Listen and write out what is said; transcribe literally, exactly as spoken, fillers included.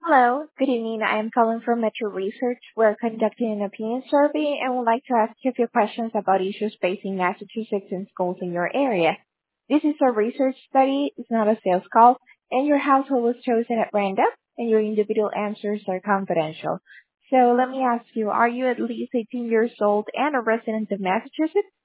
Hello, good evening. I am calling from Metro Research. We're conducting an opinion survey and would like to ask you a few questions about issues facing Massachusetts and schools in your area. This is a research study, it's not a sales call, and your household was chosen at random, and your individual answers are confidential. So let me ask you, are you at least eighteen years old and a resident of Massachusetts?